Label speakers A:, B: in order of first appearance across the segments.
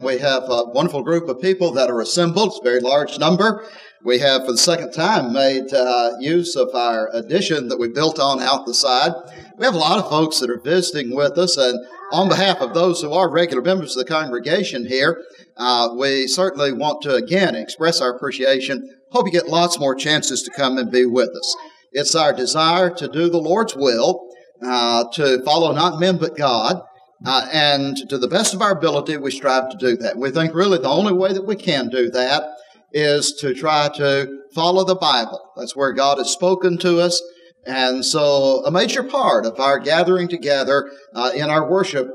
A: We have a wonderful group of people that are assembled. It's a very large number. We have, for the second time, made use of our addition that we built on out the side. We have a lot of folks that are visiting with us, and on behalf of those who are regular members of the congregation here, we certainly want to, again, express our appreciation. Hope you get lots more chances to come and be with us. It's our desire to do the Lord's will, to follow not men but God, and to the best of our ability, we strive to do that. We think really the only way that we can do that is to try to follow the Bible. That's where God has spoken to us. And so a major part of our gathering together in our worship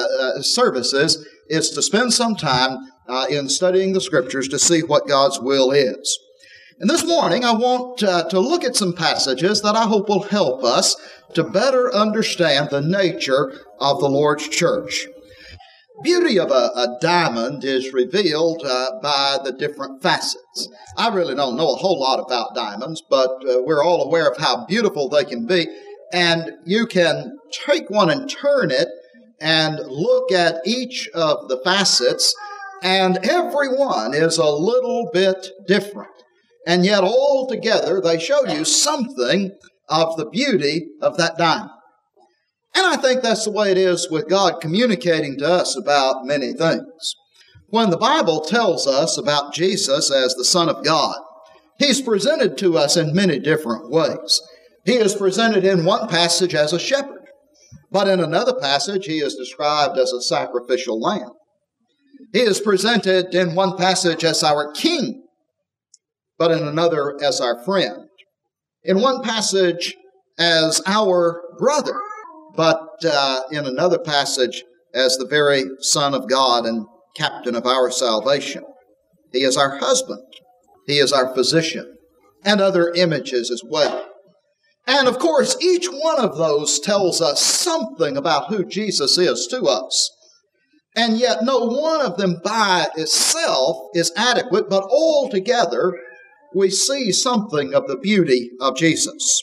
A: services is to spend some time in studying the Scriptures to see what God's will is. And this morning, I want to look at some passages that I hope will help us to better understand the nature of the Lord's church. Beauty of a diamond is revealed by the different facets. I really don't know a whole lot about diamonds, but we're all aware of how beautiful they can be. And you can take one and turn it and look at each of the facets, and every one is a little bit different. And yet all together they show you something of the beauty of that diamond. And I think that's the way it is with God communicating to us about many things. When the Bible tells us about Jesus as the Son of God, He's presented to us in many different ways. He is presented in one passage as a shepherd, but in another passage He is described as a sacrificial lamb. He is presented in one passage as our King, but in another as our friend. In one passage as our brother, but in another passage as the very Son of God and captain of our salvation. He is our husband. He is our physician, and other images as well. And of course, each one of those tells us something about who Jesus is to us. And yet no one of them by itself is adequate, but all together we see something of the beauty of Jesus.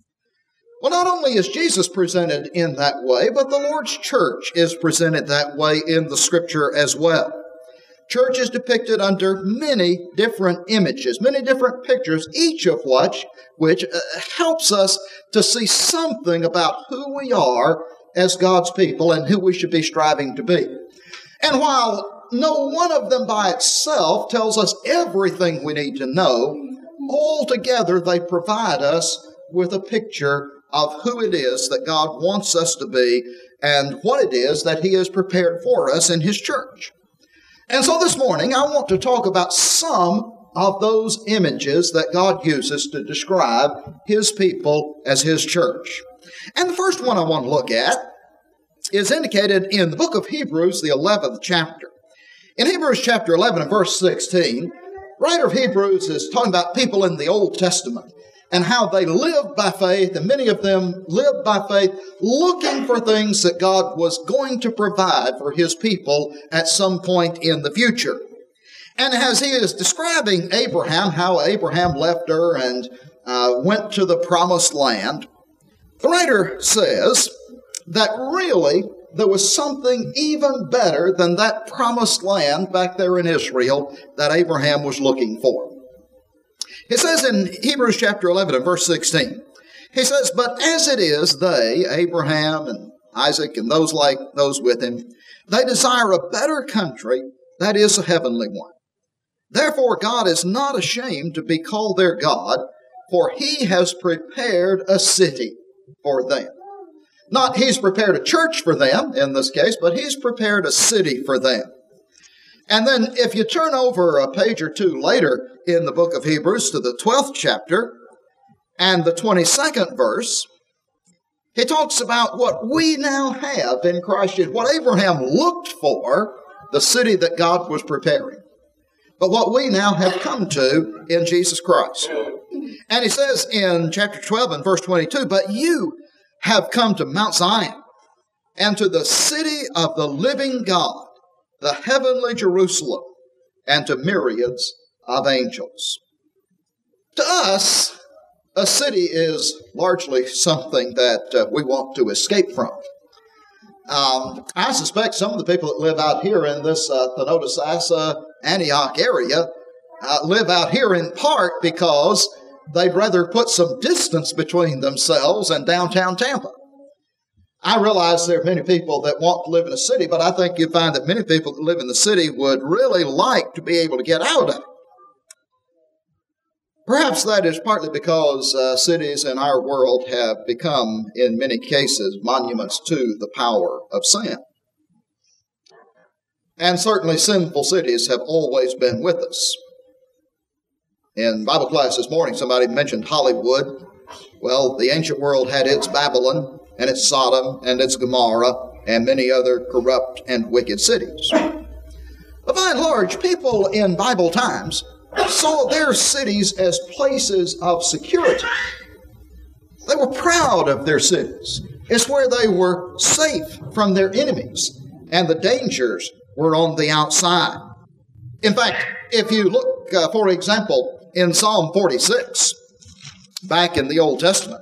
A: Well, not only is Jesus presented in that way, but the Lord's church is presented that way in the Scripture as well. Church is depicted under many different images, many different pictures, each of which helps us to see something about who we are as God's people and who we should be striving to be. And while no one of them by itself tells us everything we need to know, altogether they provide us with a picture of who it is that God wants us to be and what it is that He has prepared for us in His church. And so this morning I want to talk about some of those images that God uses to describe His people as His church. And the first one I want to look at is indicated in the book of Hebrews, the 11th chapter. In Hebrews chapter 11 and verse 16, the writer of Hebrews is talking about people in the Old Testament and how they lived by faith, and many of them lived by faith looking for things that God was going to provide for His people at some point in the future. And as he is describing Abraham, how Abraham left Ur and went to the promised land, the writer says that really there was something even better than that promised land back there in Israel that Abraham was looking for. He says in Hebrews chapter 11 and verse 16, he says, "But as it is, they, Abraham and Isaac and those like those with him, they desire a better country, that is a heavenly one. Therefore God is not ashamed to be called their God, for He has prepared a city for them." Not He's prepared a church for them in this case, but He's prepared a city for them. And then if you turn over a page or two later in the book of Hebrews to the 12th chapter and the 22nd verse, he talks about what we now have in Christ Jesus, what Abraham looked for, the city that God was preparing, but what we now have come to in Jesus Christ. And he says in chapter 12 and verse 22, "But you have come to Mount Zion and to the city of the living God, the heavenly Jerusalem, and to myriads of angels." To us, a city is largely something that we want to escape from. I suspect some of the people that live out here in this Thonotosassa, Antioch area live out here in part because they'd rather put some distance between themselves and downtown Tampa. I realize there are many people that want to live in a city, but I think you find that many people that live in the city would really like to be able to get out of it. Perhaps that is partly because cities in our world have become, in many cases, monuments to the power of sin. And certainly sinful cities have always been with us. In Bible class this morning, somebody mentioned Hollywood. Well, the ancient world had its Babylon, and its Sodom, and its Gomorrah, and many other corrupt and wicked cities. But by and large, people in Bible times saw their cities as places of security. They were proud of their cities. It's where they were safe from their enemies, and the dangers were on the outside. In fact, if you look, for example, in Psalm 46, back in the Old Testament,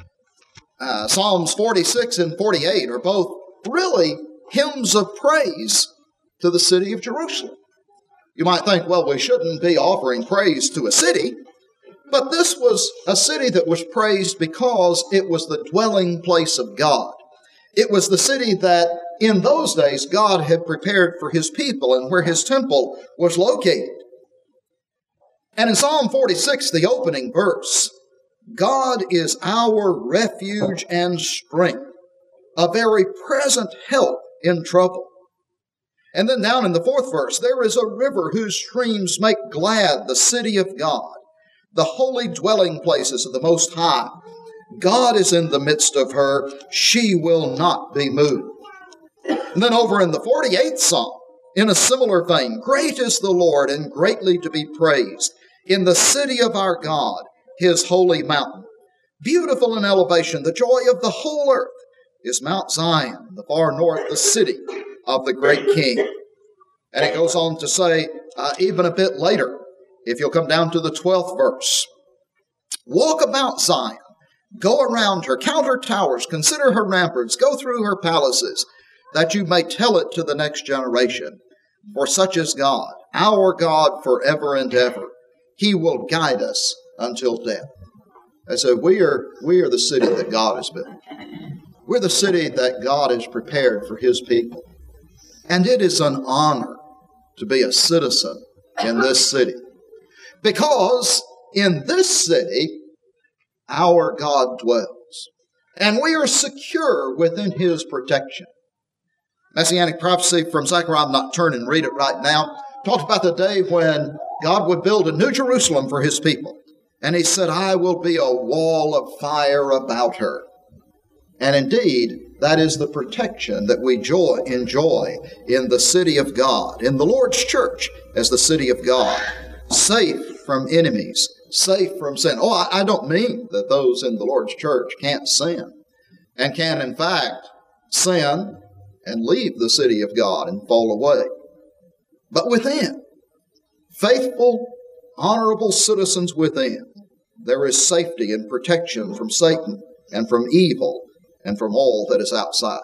A: Psalms 46 and 48 are both really hymns of praise to the city of Jerusalem. You might think, well, we shouldn't be offering praise to a city, but this was a city that was praised because it was the dwelling place of God. It was the city that in those days God had prepared for his people and where his temple was located. And in Psalm 46, the opening verse, God is our refuge and strength, a very present help in trouble. And then down in the fourth verse, there is a river whose streams make glad the city of God, the holy dwelling places of the Most High. God is in the midst of her. She will not be moved. And then over in the 48th Psalm, in a similar vein, great is the Lord and greatly to be praised in the city of our God, his holy mountain. Beautiful in elevation, the joy of the whole earth is Mount Zion, the far north, the city of the great King. And it goes on to say, even a bit later, if you'll come down to the 12th verse, walk about Zion, go around her, count her towers, consider her ramparts, go through her palaces, that you may tell it to the next generation. For such is God, our God forever and ever. He will guide us until death. And so we are the city that God has built. We're the city that God has prepared for his people. And it is an honor to be a citizen in this city. Because in this city, our God dwells. And we are secure within his protection. Messianic prophecy from Zechariah, I'm not turning and read it right now, talked about the day when God would build a new Jerusalem for his people. And he said, I will be a wall of fire about her. And indeed, that is the protection that we enjoy in the city of God, in the Lord's church as the city of God, safe from enemies, safe from sin. Oh, I don't mean that those in the Lord's church can't sin and can, in fact, sin and leave the city of God and fall away. But within, faithful, honorable citizens within, there is safety and protection from Satan and from evil and from all that is outside.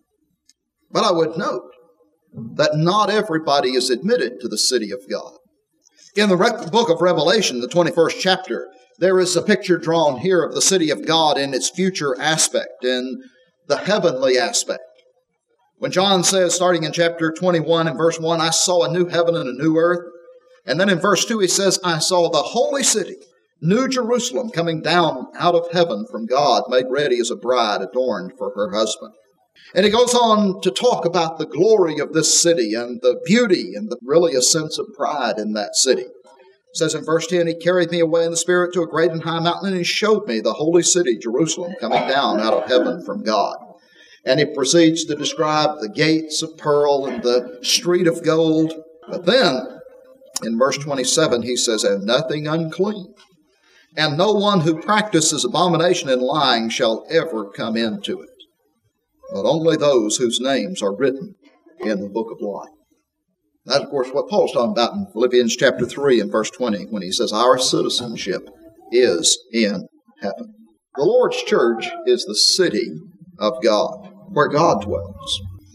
A: But I would note that not everybody is admitted to the city of God. In the book of Revelation, the 21st chapter, there is a picture drawn here of the city of God in its future aspect, in the heavenly aspect. When John says, starting in chapter 21 and verse 1, I saw a new heaven and a new earth. And then in verse 2 he says, I saw the holy city, New Jerusalem, coming down out of heaven from God, made ready as a bride adorned for her husband. And he goes on to talk about the glory of this city and the beauty and really a sense of pride in that city. It says in verse 10, he carried me away in the Spirit to a great and high mountain, and he showed me the holy city, Jerusalem, coming down out of heaven from God. And he proceeds to describe the gates of pearl and the street of gold. But then, in verse 27, he says, and nothing unclean, and no one who practices abomination and lying shall ever come into it, but only those whose names are written in the book of life. That's, of course, what Paul's talking about in Philippians chapter 3 and verse 20, when he says, our citizenship is in heaven. The Lord's church is the city of God, where God dwells.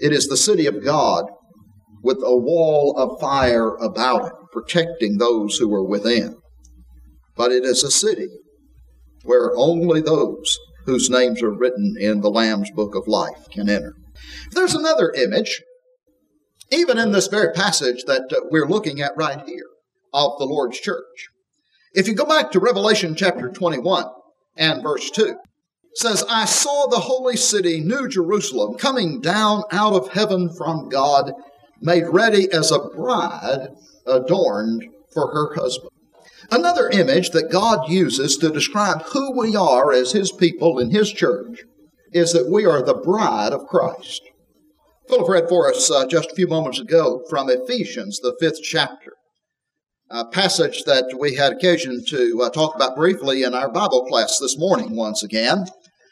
A: It is the city of God with a wall of fire about it, protecting those who are within. But it is a city where only those whose names are written in the Lamb's book of life can enter. There's another image, even in this very passage that we're looking at right here, of the Lord's church. If you go back to Revelation chapter 21 and verse 2, it says, I saw the holy city, New Jerusalem, coming down out of heaven from God, made ready as a bride adorned for her husband. Another image that God uses to describe who we are as His people in His church is that we are the bride of Christ. Philip read for us just a few moments ago from Ephesians, the 5th chapter, a passage that we had occasion to talk about briefly in our Bible class this morning once again.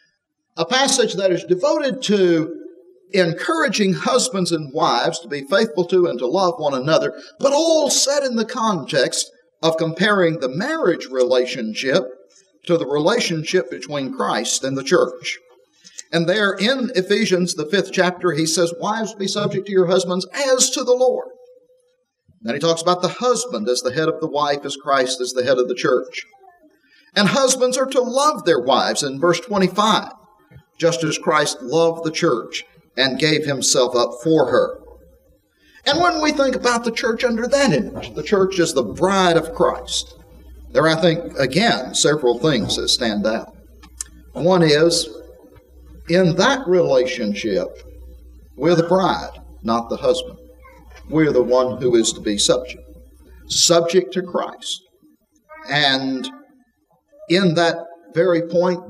A: A passage that is devoted to encouraging husbands and wives to be faithful to and to love one another, but all set in the context of comparing the marriage relationship to the relationship between Christ and the church. And there in Ephesians, the 5th chapter, he says, wives, be subject to your husbands as to the Lord. Then he talks about the husband as the head of the wife, as Christ is the head of the church. And husbands are to love their wives in verse 25, just as Christ loved the church and gave himself up for her. And when we think about the church under that image, the church is the bride of Christ. There are, I think, again, several things that stand out. One is, in that relationship, we're the bride, not the husband. We're the one who is to be subject to Christ. And in that very point,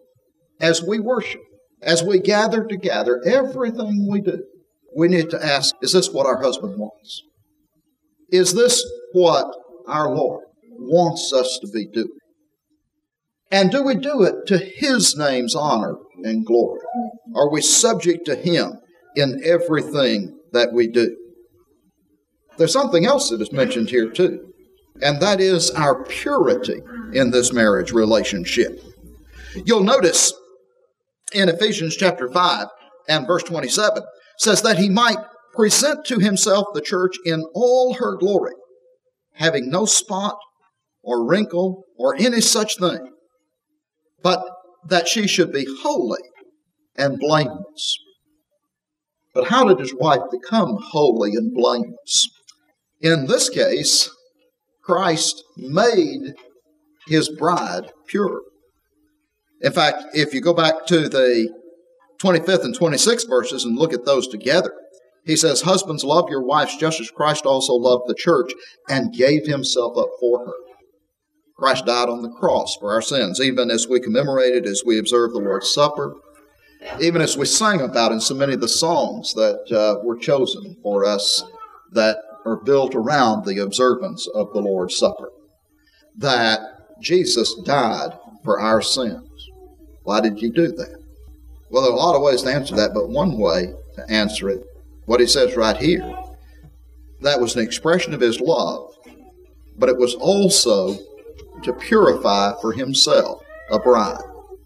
A: as we worship, as we gather together, everything we do, we need to ask, is this what our husband wants? Is this what our Lord wants us to be doing? And do we do it to His name's honor and glory? Are we subject to Him in everything that we do? There's something else that is mentioned here too, and that is our purity in this marriage relationship. You'll notice in Ephesians chapter 5 and verse 27, says that He might present to Himself the church in all her glory, having no spot or wrinkle or any such thing, but that she should be holy and blameless. But how did His wife become holy and blameless? In this case, Christ made His bride pure. In fact, if you go back to the 25th and 26th verses and look at those together, he says, husbands, love your wives just as Christ also loved the church and gave Himself up for her. Christ died on the cross for our sins, even as we commemorated, as we observed the Lord's Supper, even as we sang about in so many of the songs that were chosen for us that are built around the observance of the Lord's Supper, that Jesus died for our sins. Why did He do that? Well, there are a lot of ways to answer that, but one way to answer it, what he says right here, that was an expression of His love, but it was also to purify for Himself a bride,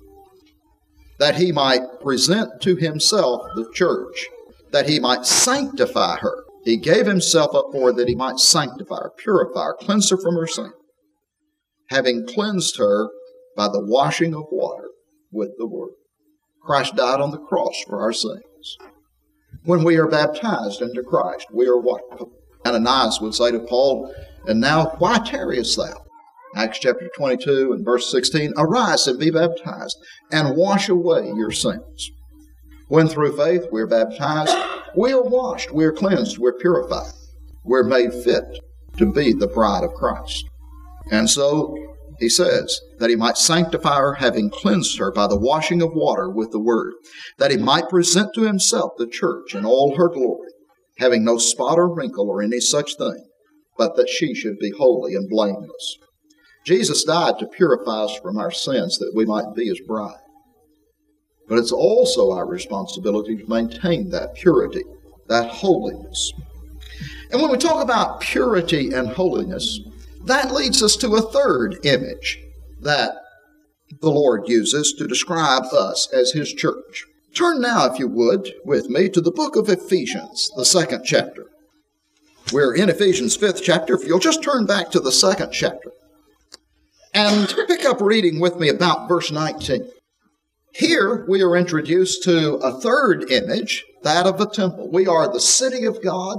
A: that He might present to Himself the church, that He might sanctify her. He gave Himself up for her that He might sanctify her, purify her, cleanse her from her sin, having cleansed her by the washing of water with the Word. Christ died on the cross for our sins. When we are baptized into Christ, we are what Ananias would say to Paul, and now why tarriest thou? Acts chapter 22 and verse 16, arise and be baptized and wash away your sins. When through faith we are baptized, we are washed, we are cleansed, we're purified. We're made fit to be the bride of Christ. And so he says that He might sanctify her, having cleansed her by the washing of water with the Word, that He might present to Himself the church in all her glory, having no spot or wrinkle or any such thing, but that she should be holy and blameless. Jesus died to purify us from our sins that we might be His bride. But it's also our responsibility to maintain that purity, that holiness. And when we talk about purity and holiness, that leads us to a third image that the Lord uses to describe us as His church. Turn now, if you would, with me to the book of Ephesians, the 2nd chapter. We're in Ephesians' 5th chapter. If you'll just turn back to the 2nd chapter and pick up reading with me about verse 19. Here we are introduced to a third image, that of the temple. We are the city of God.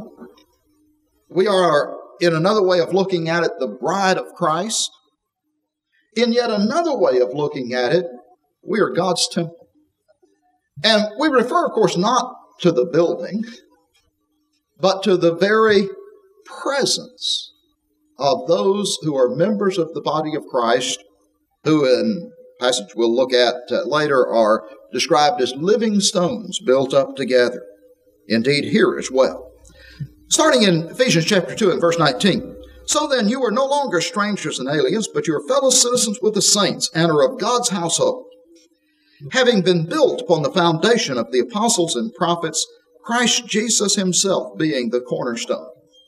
A: We are, in another way of looking at it, the bride of Christ. In yet another way of looking at it, we are God's temple. And we refer, of course, not to the building, but to the very presence of those who are members of the body of Christ, who in passage we'll look at later are described as living stones built up together. Indeed, here as well. Starting in Ephesians chapter 2 and verse 19. So then you are no longer strangers and aliens, but you are fellow citizens with the saints and are of God's household, having been built upon the foundation of the apostles and prophets, Christ Jesus himself being the cornerstone,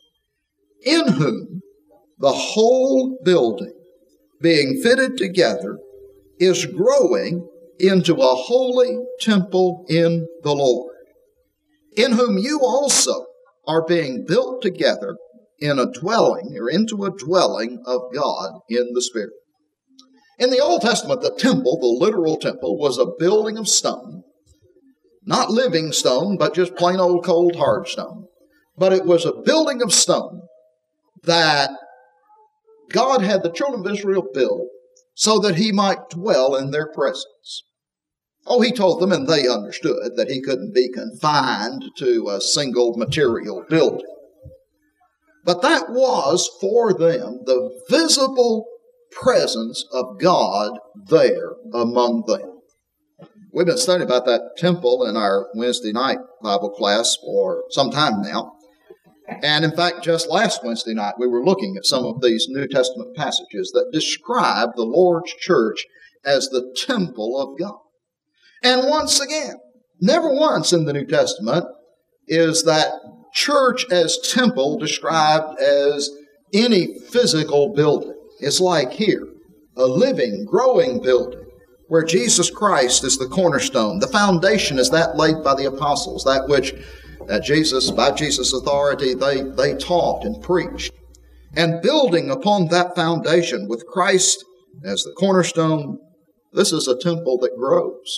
A: in whom the whole building, being fitted together, is growing into a holy temple in the Lord, in whom you also are being built together in a dwelling, or into a dwelling of God in the Spirit. In the Old Testament, the temple, the literal temple, was a building of stone, not living stone, but just plain old cold hard stone. But it was a building of stone that God had the children of Israel build so that he might dwell in their presence. Oh, he told them, and they understood, that he couldn't be confined to a single material building. But that was for them the visible presence of God there among them. We've been studying about that temple in our Wednesday night Bible class for some time now. And in fact, just last Wednesday night, we were looking at some of these New Testament passages that describe the Lord's church as the temple of God. And once again, never once in the New Testament is that church as temple described as any physical building. It's like here, a living, growing building where Jesus Christ is the cornerstone. The foundation is that laid by the apostles, that which by Jesus' authority, they taught and preached. And building upon that foundation with Christ as the cornerstone, this is a temple that grows.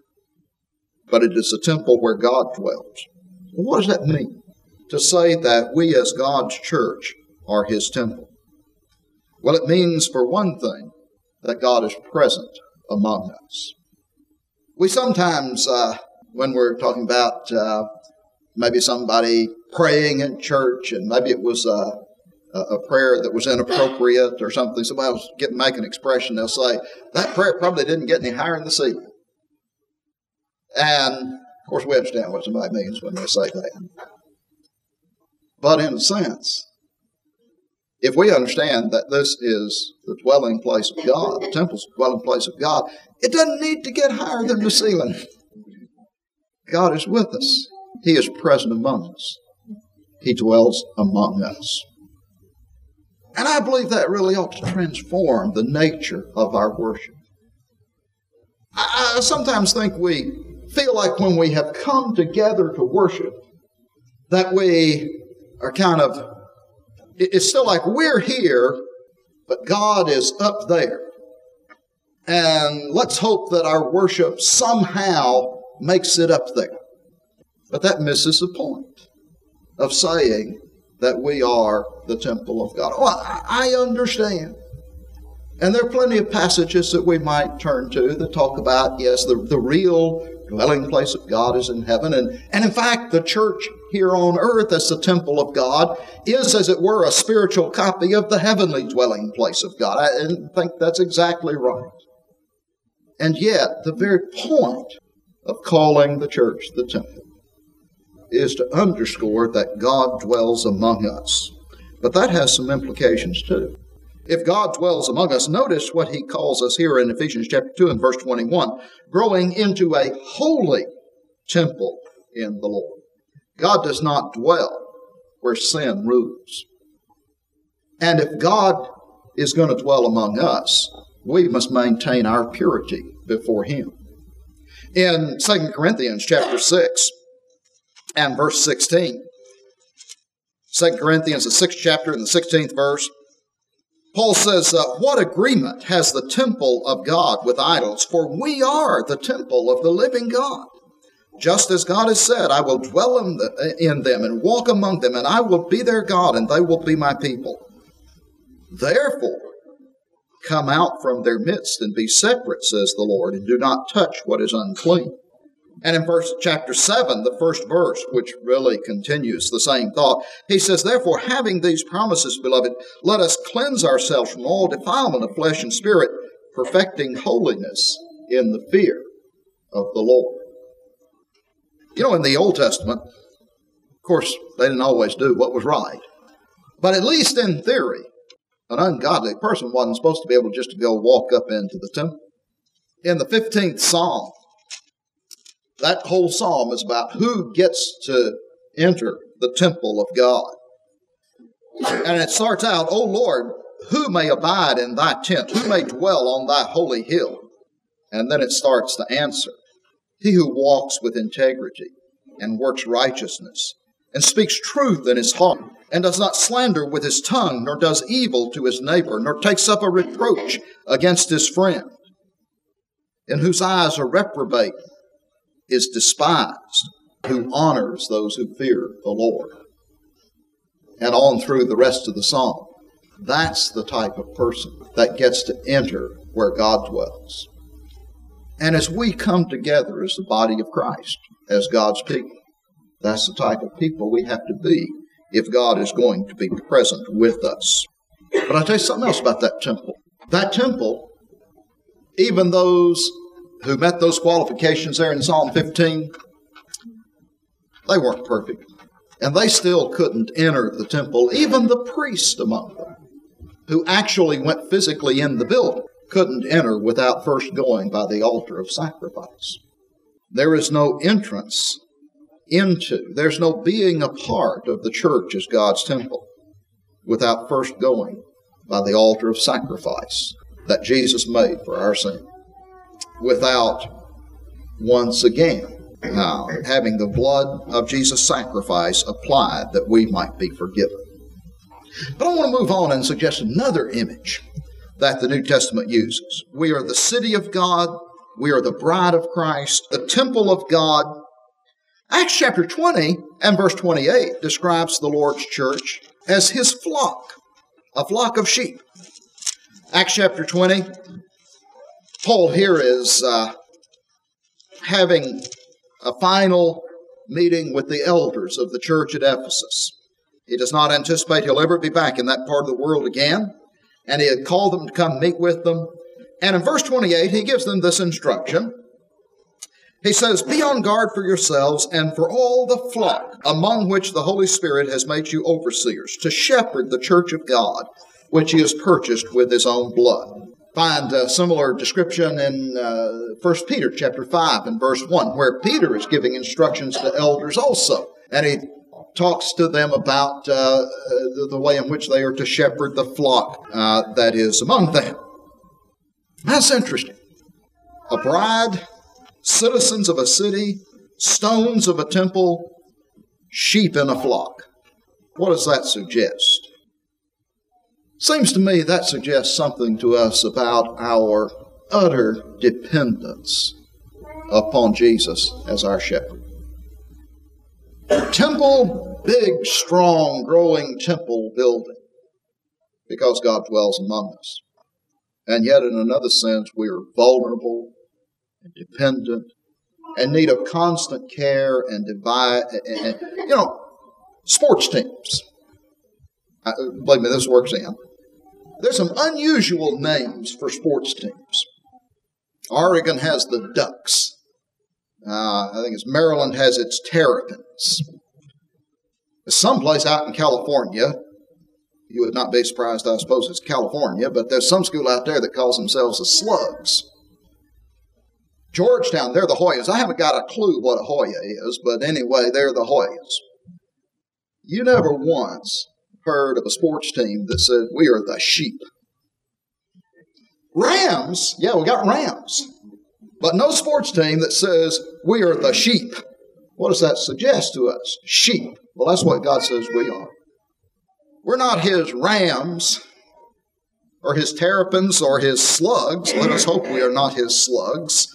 A: But it is a temple where God dwells. What does that mean? To say that we as God's church are his temple. Well, it means, for one thing, that God is present among us. We sometimes, when we're talking about maybe somebody praying in church, and maybe it was a prayer that was inappropriate or something, somebody was make an expression, they'll say, that prayer probably didn't get any higher in the ceiling. And, of course, we understand what somebody means when they say that. But in a sense, if we understand that this is the dwelling place of God, the temple's the dwelling place of God, it doesn't need to get higher than the ceiling. God is with us. He is present among us. He dwells among us. And I believe that really ought to transform the nature of our worship. I sometimes think we feel like when we have come together to worship, that we are it's still like we're here, but God is up there. And let's hope that our worship somehow makes it up there. But that misses the point of saying that we are the temple of God. Well, I understand. And there are plenty of passages that we might turn to that talk about, yes, the real dwelling place of God is in heaven. And in fact, the church here on earth as the temple of God is, as it were, a spiritual copy of the heavenly dwelling place of God. I think that's exactly right. And yet, the very point of calling the church the temple is to underscore that God dwells among us. But that has some implications too. If God dwells among us, notice what he calls us here in Ephesians chapter 2 and verse 21, growing into a holy temple in the Lord. God does not dwell where sin rules. And if God is going to dwell among us, we must maintain our purity before him. In 2 Corinthians chapter 6 and verse 16, 2 Corinthians, the 6th chapter and the 16th verse, Paul says, what agreement has the temple of God with idols? For we are the temple of the living God. Just as God has said, I will dwell in them and walk among them, and I will be their God, and they will be my people. Therefore, come out from their midst and be separate, says the Lord, and do not touch what is unclean. And in chapter 7, the first verse, which really continues the same thought, he says, therefore, having these promises, beloved, let us cleanse ourselves from all defilement of flesh and spirit, perfecting holiness in the fear of the Lord. You know, in the Old Testament, of course, they didn't always do what was right. But at least in theory, an ungodly person wasn't supposed to be able just to go walk up into the temple. In the 15th Psalm, that whole psalm is about who gets to enter the temple of God. And it starts out, O Lord, who may abide in thy tent? Who may dwell on thy holy hill? And then it starts to answer. He who walks with integrity and works righteousness and speaks truth in his heart and does not slander with his tongue, nor does evil to his neighbor, nor takes up a reproach against his friend, in whose eyes a reprobate is despised, who honors those who fear the Lord. And on through the rest of the psalm. That's the type of person that gets to enter where God dwells. And as we come together as the body of Christ, as God's people, that's the type of people we have to be if God is going to be present with us. But I'll tell you something else about that temple. That temple, even those who met those qualifications there in Psalm 15, they weren't perfect. And they still couldn't enter the temple. Even the priest among them, who actually went physically in the building, couldn't enter without first going by the altar of sacrifice. There is no entrance there's no being a part of the church as God's temple without first going by the altar of sacrifice that Jesus made for our sin. Without, once again, having the blood of Jesus' sacrifice applied that we might be forgiven. But I want to move on and suggest another image that the New Testament uses. We are the city of God. We are the bride of Christ, the temple of God. Acts chapter 20 and verse 28 describes the Lord's church as his flock, a flock of sheep. Acts chapter 20, Paul here is having a final meeting with the elders of the church at Ephesus. He does not anticipate he'll ever be back in that part of the world again, and he had called them to come meet with them. And in verse 28, he gives them this instruction. He says, be on guard for yourselves and for all the flock among which the Holy Spirit has made you overseers, to shepherd the church of God, which he has purchased with his own blood. Find a similar description in 1 Peter chapter 5 and verse 1, where Peter is giving instructions to elders also. And he talks to them about the way in which they are to shepherd the flock that is among them. That's interesting. A bride, citizens of a city, stones of a temple, sheep in a flock. What does that suggest? Seems to me that suggests something to us about our utter dependence upon Jesus as our shepherd. Temple, big, strong, growing temple building, because God dwells among us. And yet, in another sense, we are vulnerable and dependent and need of constant care and sports teams. Believe me, this works in. There's some unusual names for sports teams. Oregon has the Ducks. I think it's Maryland has its Terrapins. Someplace out in California, you would not be surprised, I suppose it's California, but there's some school out there that calls themselves the Slugs. Georgetown, they're the Hoyas. I haven't got a clue what a Hoya is, but anyway, they're the Hoyas. You never once heard of a sports team that said, we are the sheep. Rams, yeah, we got Rams. But no sports team that says we are the sheep. What does that suggest to us? Sheep. Well, that's what God says we are. We're not his rams or his terrapins or his slugs. Let us hope we are not his slugs.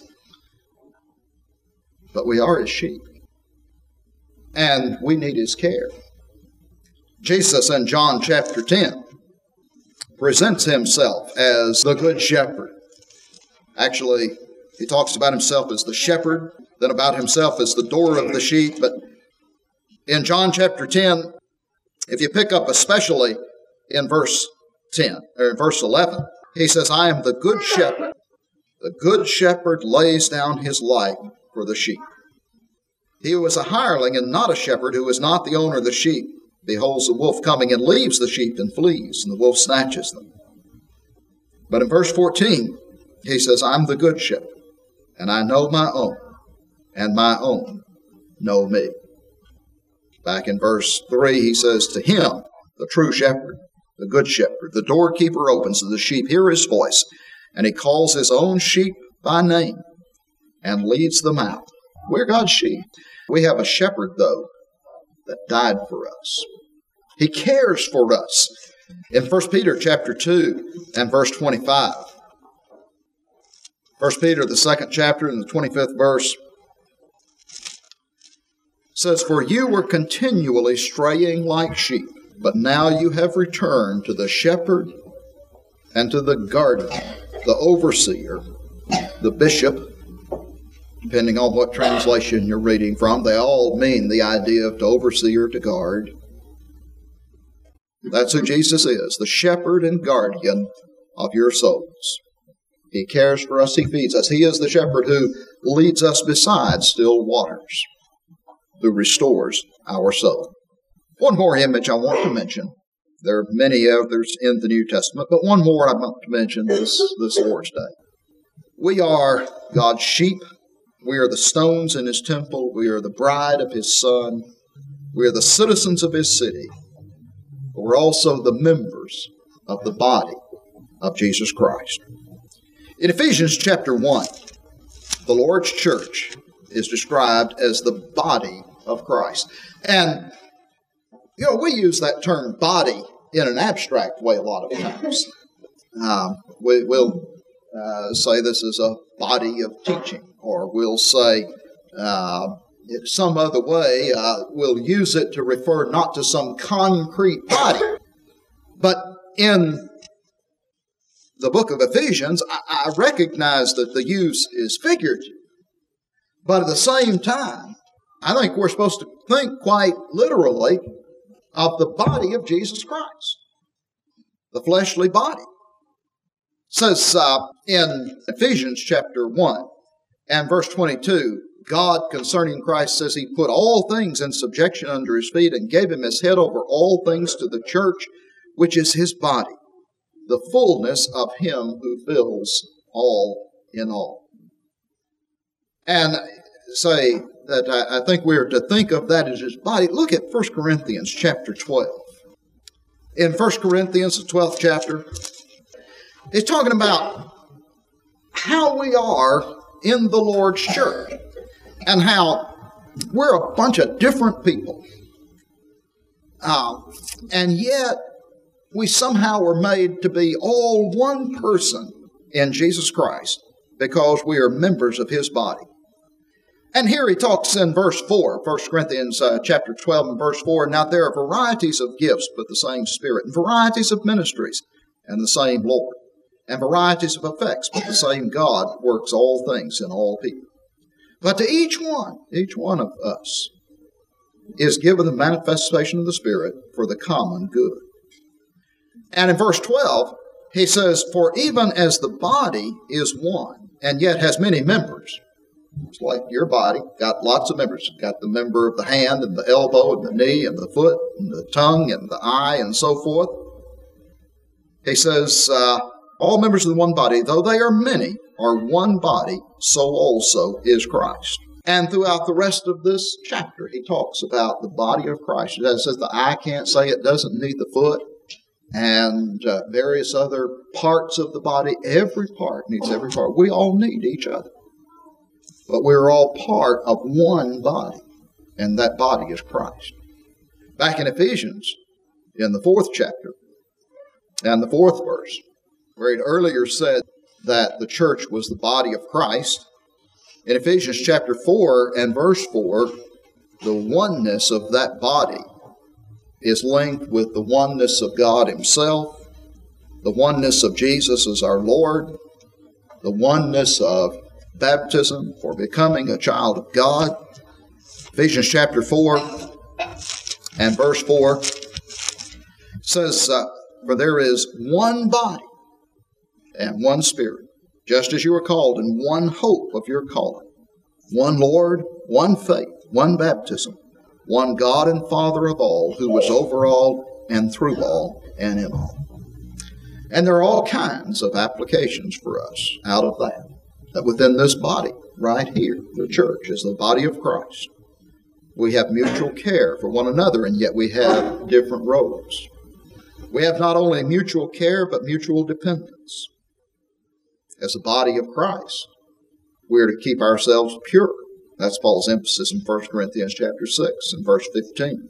A: But we are his sheep. And we need his care. Jesus in John chapter 10 presents himself as the good shepherd. Actually, he talks about himself as the shepherd, then about himself as the door of the sheep. But in John chapter 10, if you pick up especially in verse 10 or verse 11, he says, I am the good shepherd. The good shepherd lays down his life for the sheep. He who is a hireling and not a shepherd, who is not the owner of the sheep, beholds the wolf coming and leaves the sheep and flees, and the wolf snatches them. But in verse 14, he says, I'm the good shepherd, and I know my own, and my own know me. Back in verse 3, he says, to him, the true shepherd, the good shepherd, the doorkeeper opens, and the sheep hear his voice, and he calls his own sheep by name and leads them out. We're God's sheep. We have a shepherd, though, that died for us. He cares for us. In 1 Peter chapter 2 and verse 25, 1 Peter, the 2nd chapter and the 25th verse, says, for you were continually straying like sheep, but now you have returned to the shepherd and to the guardian, the overseer, the bishop, depending on what translation you're reading from. They all mean the idea of to oversee or to guard. That's who Jesus is, the shepherd and guardian of your souls. He cares for us, he feeds us. He is the shepherd who leads us beside still waters, who restores our soul. One more image I want to mention. There are many others in the New Testament, but one more I want to mention this Lord's Day. We are God's sheep. We are the stones in his temple. We are the bride of his son. We are the citizens of his city. But we're also the members of the body of Jesus Christ. In Ephesians chapter 1, the Lord's church is described as the body of Christ. And, we use that term body in an abstract way a lot of times. We'll say this is a body of teaching, or we'll say some other way, we'll use it to refer not to some concrete body. But in the book of Ephesians, I recognize that the use is figurative. But at the same time, I think we're supposed to think quite literally of the body of Jesus Christ, the fleshly body. It says in Ephesians chapter 1 and verse 22, God concerning Christ says he put all things in subjection under his feet and gave him his head over all things to the church, which is his body, the fullness of him who fills all in all. And say that I think we are to think of that as his body. Look at 1 Corinthians chapter 12. In 1 Corinthians, the 12th chapter, it's talking about how we are in the Lord's church and how we're a bunch of different people. And yet, we somehow were made to be all one person in Jesus Christ because we are members of his body. And here he talks in verse 4, 1 Corinthians chapter 12 and verse 4, now there are varieties of gifts, but the same Spirit, and varieties of ministries, and the same Lord, and varieties of effects, but the same God works all things in all people. But to each one of us is given the manifestation of the Spirit for the common good. And in verse 12, he says, for even as the body is one, and yet has many members, it's like your body, got lots of members. Got the member of the hand and the elbow and the knee and the foot and the tongue and the eye and so forth. He says, all members of the one body, though they are many, are one body, so also is Christ. And throughout the rest of this chapter, he talks about the body of Christ. It says the eye can't say it doesn't need the foot, and various other parts of the body. Every part needs every part. We all need each other. but we're all part of one body, and that body is Christ. Back in Ephesians, in the 4th chapter, and the 4th verse, where it earlier said that the church was the body of Christ, in Ephesians chapter 4 and verse 4, the oneness of that body is linked with the oneness of God Himself, the oneness of Jesus as our Lord, the oneness of baptism for becoming a child of God. Ephesians chapter 4 and verse 4 says, for there is one body and one Spirit, just as you are called in one hope of your calling, one Lord, one faith, one baptism, one God and Father of all, who is over all and through all and in all. And there are all kinds of applications for us out of that. That within this body, right here, the church is the body of Christ. We have mutual care for one another, and yet we have different roles. We have not only mutual care, but mutual dependence. As the body of Christ, we're to keep ourselves pure. That's Paul's emphasis in 1 Corinthians chapter 6 and verse 15.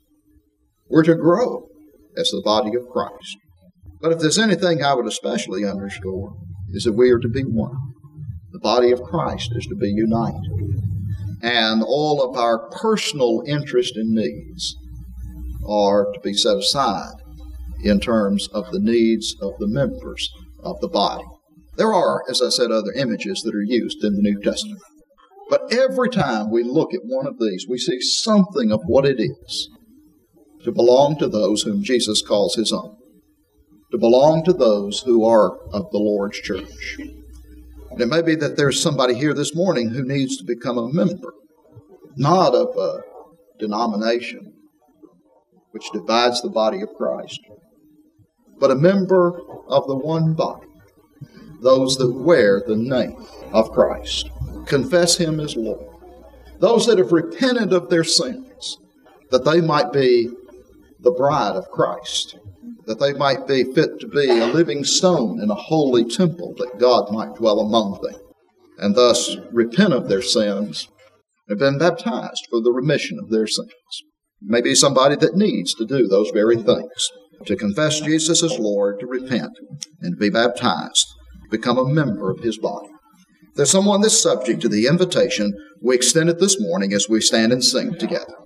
A: We're to grow as the body of Christ. But if there's anything I would especially underscore, is that we are to be one. The body of Christ is to be united. And all of our personal interest and needs are to be set aside in terms of the needs of the members of the body. There are, as I said, other images that are used in the New Testament. But every time we look at one of these, we see something of what it is to belong to those whom Jesus calls His own, to belong to those who are of the Lord's church. And it may be that there's somebody here this morning who needs to become a member, not of a denomination which divides the body of Christ, but a member of the one body, those that wear the name of Christ, confess Him as Lord, those that have repented of their sins, that they might be the bride of Christ, that they might be fit to be a living stone in a holy temple, that God might dwell among them, and thus repent of their sins and have been baptized for the remission of their sins. Maybe somebody that needs to do those very things, to confess Jesus as Lord, to repent, and to be baptized, become a member of His body. If there's someone that's subject to the invitation, we extend it this morning as we stand and sing together.